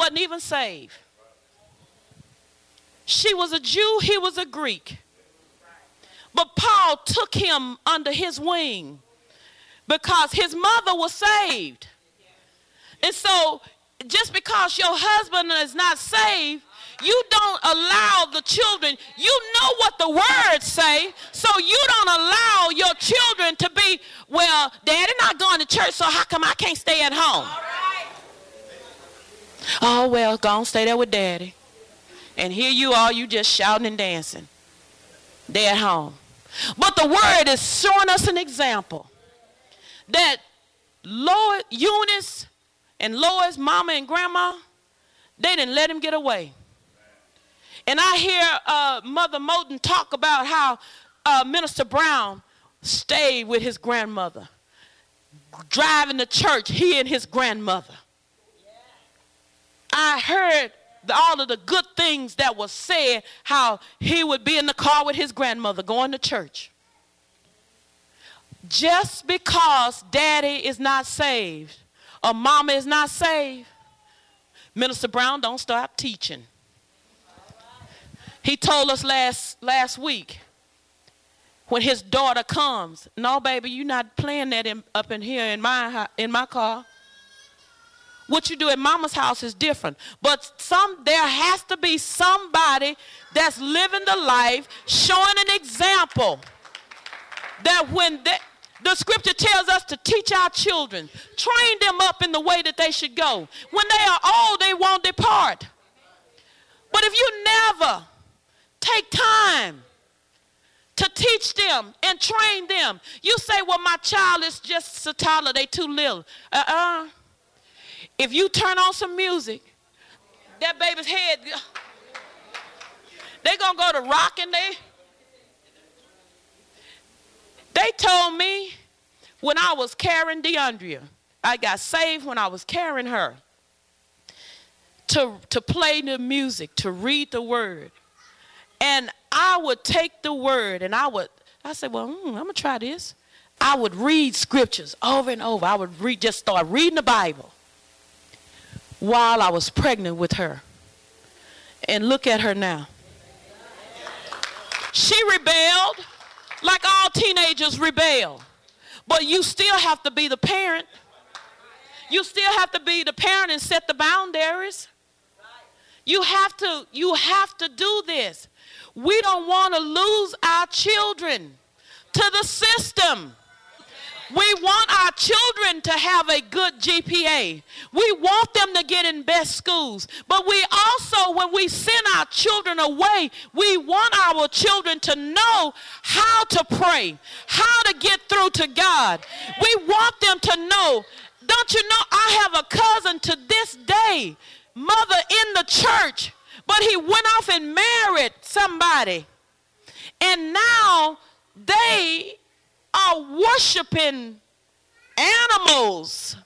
wasn't even saved. She was a Jew, he was a Greek. But Paul took him under his wing because his mother was saved. And so just because your husband is not saved, you don't allow the children. You know what the words say, so you don't allow your children to be, well, Daddy not going to church, so how come I can't stay at home? Oh, well, go on, stay there with Daddy. And here you are, you just shouting and dancing. They're at home. But the word is showing us an example that Eunice and Lois, mama and grandma, they didn't let him get away. And I hear Mother Moten talk about how Minister Brown stayed with his grandmother, driving to church, he and his grandmother. I heard all of the good things that was said, how he would be in the car with his grandmother going to church. Just because Daddy is not saved or Mama is not saved, Minister Brown don't stop teaching. He told us last week when his daughter comes, no, baby, you're not playing that up in here in my car. What you do at Mama's house is different. But there has to be somebody that's living the life, showing an example that when the scripture tells us to teach our children, train them up in the way that they should go. When they are old, they won't depart. But if you never take time to teach them and train them, you say, well, my child is just so toddler, they too little. If you turn on some music, that baby's head, they're going to go to rocking. They told me when I was carrying DeAndrea, I got saved when I was carrying her, to play the music, to read the word. And I would take the word and I said, well, I'm going to try this. I would read scriptures over and over. I would just start reading the Bible while I was pregnant with her. And look at her now. She rebelled like all teenagers rebel. But you still have to be the parent. You still have to be the parent and set the boundaries. You have to do this. We don't want to lose our children to the system. We want our children to have a good GPA. We want them to get in best schools. But we also, when we send our children away, we want our children to know how to pray, how to get through to God. We want them to know. Don't you know, I have a cousin to this day, mother in the church, but he went off and married somebody. And now they are worshiping animals.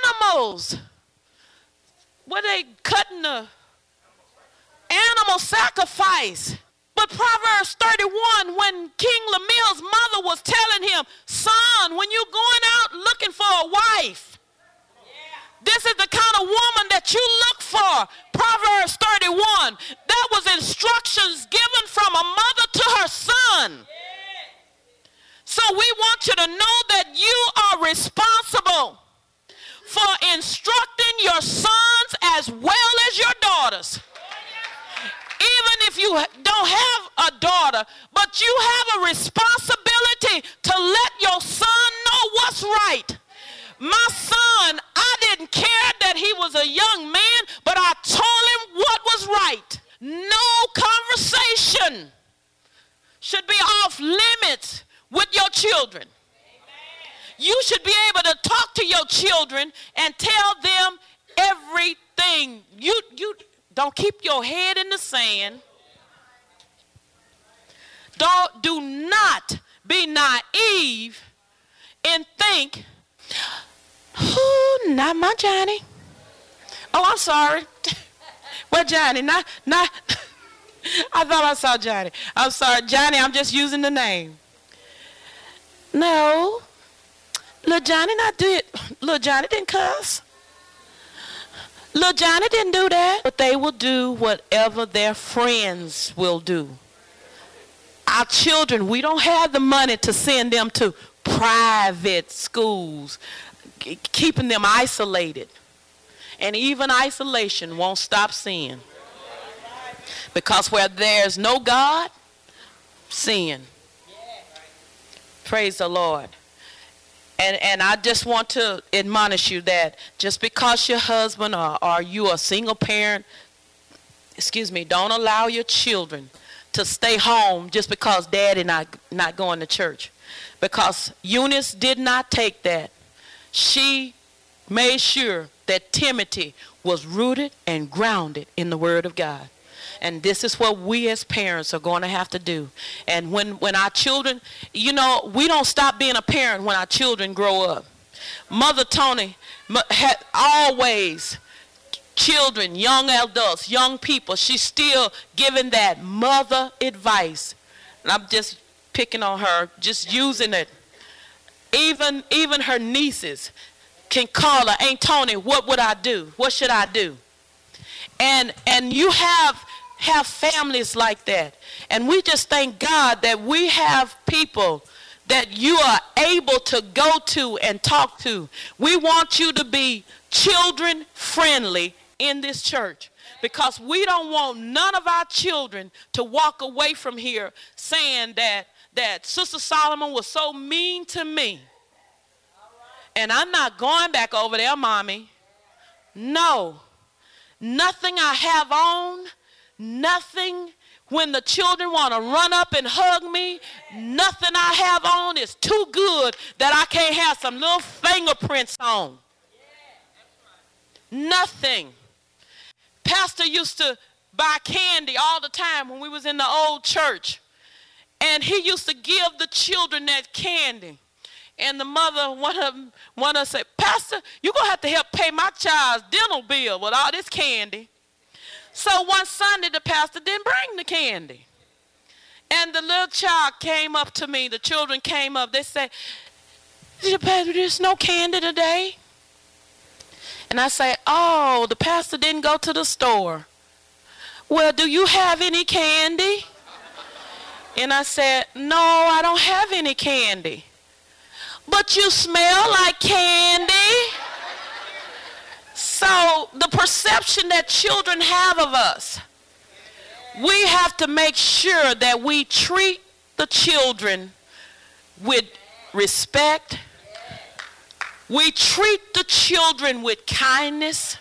Where they cutting the animal sacrifice. But Proverbs 31, when King Lemuel's mother was telling him, son, when you're going out looking for a wife, this is the kind of woman that you look for. Proverbs 31. That was instructions given from a mother to her son. So we want you to know that you are responsible for instructing your sons as well as your daughters. Even if you don't have a daughter, but you have a responsibility to let your son know what's right. My son, I didn't care that he was a young man, but I told him what was right. No conversation should be off limits with your children. You should be able to talk to your children and tell them everything. You don't keep your head in the sand. Do not be naive and think, oh, not my Johnny. Oh, I'm sorry. Well, Johnny, not. I thought I saw Johnny. I'm sorry, Johnny, I'm just using the name. No, little Johnny not did. Little Johnny didn't cuss. Little Johnny didn't do that. they will do whatever their friends will do. Our children, we don't have the money to send them to private schools, keeping them isolated. And even isolation won't stop sin. Because where there's no God, sin. Praise the Lord. And I just want to admonish you that just because your husband or you are a single parent, don't allow your children to stay home just because daddy not going to church. Because Eunice did not take that. She made sure that Timothy was rooted and grounded in the Word of God. And this is what we as parents are going to have to do. And when our children, we don't stop being a parent when our children grow up. Mother Tony had always children, young adults, young people. She's still giving that mother advice. And I'm just picking on her, just using it. Even her nieces can call her, Aunt Tony, what would I do? What should I do? And you have families like that. And we just thank God that we have people that you are able to go to and talk to. We want you to be children friendly in this church, because we don't want none of our children to walk away from here saying that Sister Solomon was so mean to me. And I'm not going back over there, Mommy. No. Nothing I have on, nothing when the children want to run up and hug me, nothing I have on is too good that I can't have some little fingerprints on. Nothing. Pastor used to buy candy all the time when we was in the old church. And he used to give the children that candy. And the mother, one of them said, Pastor, you're going to have to help pay my child's dental bill with all this candy. So one Sunday, the pastor didn't bring the candy. And the little child came up to me. The children came up. They said, Pastor, there's no candy today. And I say, oh, the pastor didn't go to the store. Well, do you have any candy? And I said, no, I don't have any candy. But you smell like candy. So the perception that children have of us, we have to make sure that we treat the children with respect. We treat the children with kindness,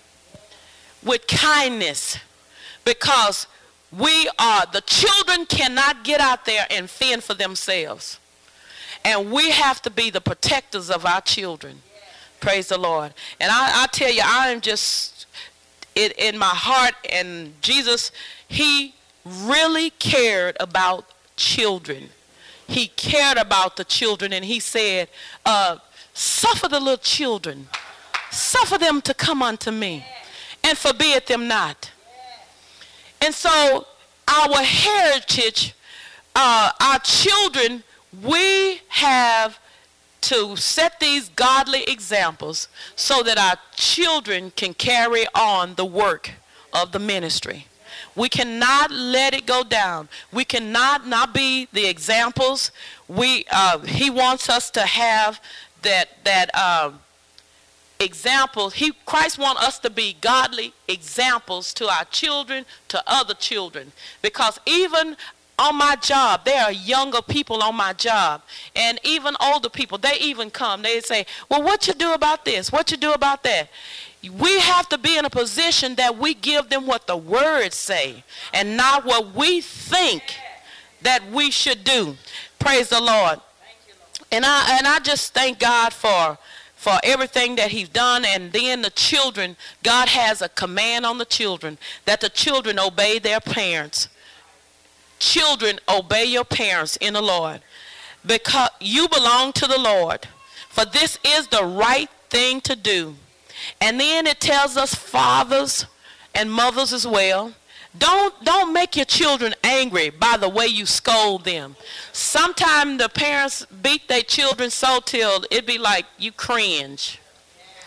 because the children cannot get out there and fend for themselves. And we have to be the protectors of our children. Praise the Lord. And I tell you, I am just, in my heart, and Jesus, he really cared about children. He cared about the children, and he said, suffer the little children, suffer them to come unto me, and forbid them not. And so our heritage, our children, we have to set these godly examples so that our children can carry on the work of the ministry. We cannot let it go down. We cannot not be the examples. He wants us to have that example. Christ wants us to be godly examples to our children, to other children. Because even on my job, there are younger people on my job, and even older people. They even come. They say, well, what you do about this? What you do about that? We have to be in a position that we give them what the words say and not what we think that we should do. Praise the Lord. And I just thank God for everything that he's done. And then the children, God has a command on the children that the children obey their parents. Children, obey your parents in the Lord, because you belong to the Lord, for this is the right thing to do. And then it tells us, fathers and mothers as well, don't make your children angry by the way you scold them. Sometimes the parents beat their children so till it be like you cringe.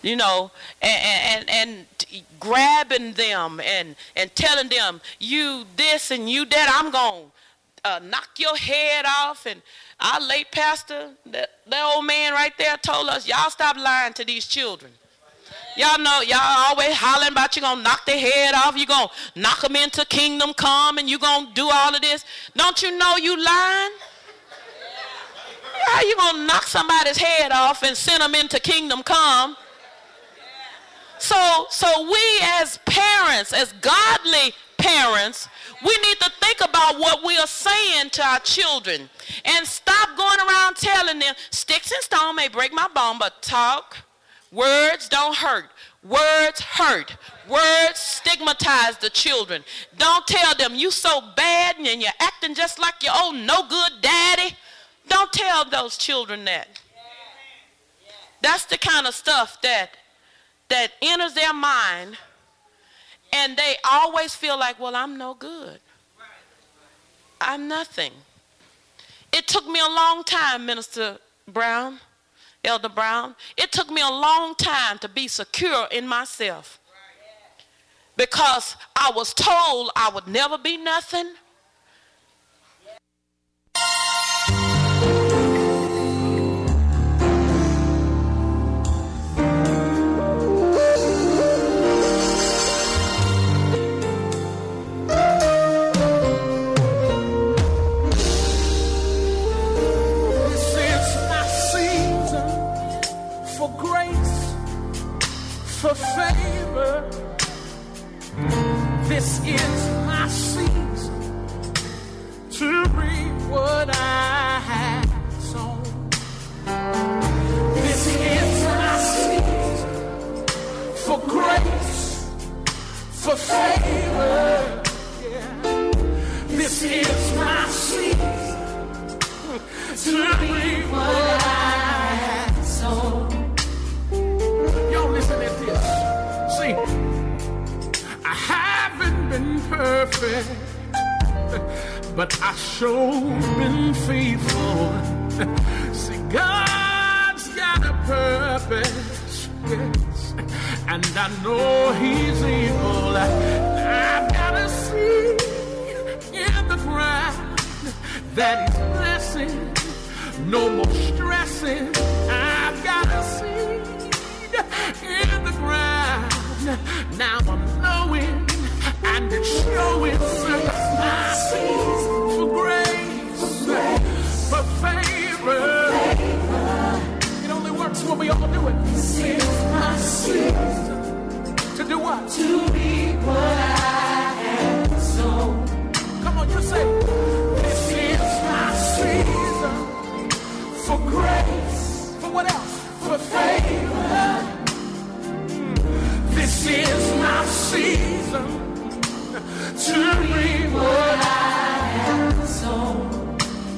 you know, and grabbing them and telling them, you this and you that, I'm going to knock your head off. And our late pastor, that old man right there told us, y'all stop lying to these children. Y'all know, y'all always hollering about you going to knock their head off. You going to knock them into kingdom come and you going to do all of this. Don't you know you lying? How you going to knock somebody's head off and send them into kingdom come? So we as parents, as godly parents, we need to think about what we are saying to our children and stop going around telling them, sticks and stone may break my bone, but talk, words don't hurt. Words hurt. Words stigmatize the children. Don't tell them you so bad and you're acting just like your old no good daddy. Don't tell those children that. That's the kind of stuff that enters their mind, and they always feel like, well, I'm no good. I'm nothing. It took me a long time, Minister Brown, Elder Brown. It took me a long time to be secure in myself because I was told I would never be nothing. For favor, this is my season to reap what I have sown. This is my season for grace, for favor. Yeah. This is my season to reap what I have sown. Y'all listen at this. See, I haven't been perfect, but I sure been faithful. See, God's got a purpose, yes, and I know He's able. I've got a seed in the ground that He's blessing. No more stressing. I've got a seed in the ground. Now I'm knowing and it's showing my seeds for grace, for favor. It only works when we all do it. This is my season to do what? To reap what I have sown. Come on, you say, this is my season for grace. For what else? For favor. This is my season to reap what I have sown.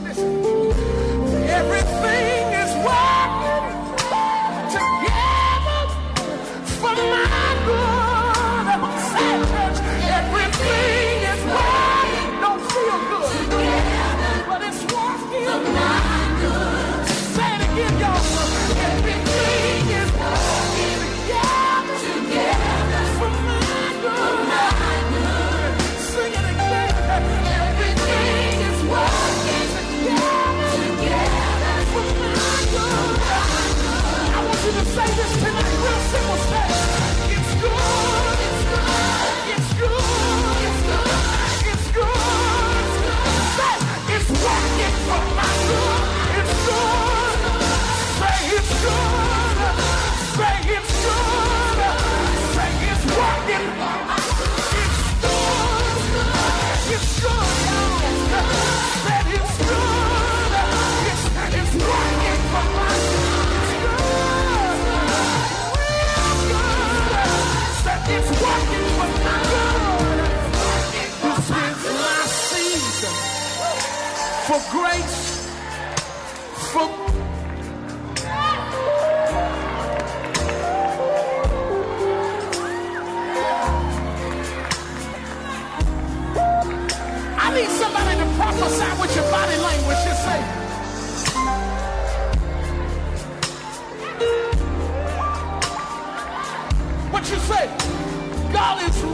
Everything is working together for my good. Everything is working. Don't feel good, but it's working for my good. Say it again, y'all. Everything is working together for my good. Sing it again. Everything is working together for my good. I want you to say this tonight, real simple. Say, it's good, it's good, it's good, it's good, it's good. Say, it's working for my good. It's good. Say it's good. Say it's good. Say it's working. It's good. It's good. Say it's good. It's working for my good. It's good. Say it's working for my good. This is my season for grace, for I need somebody to prophesy with your body language. Just say, say, God is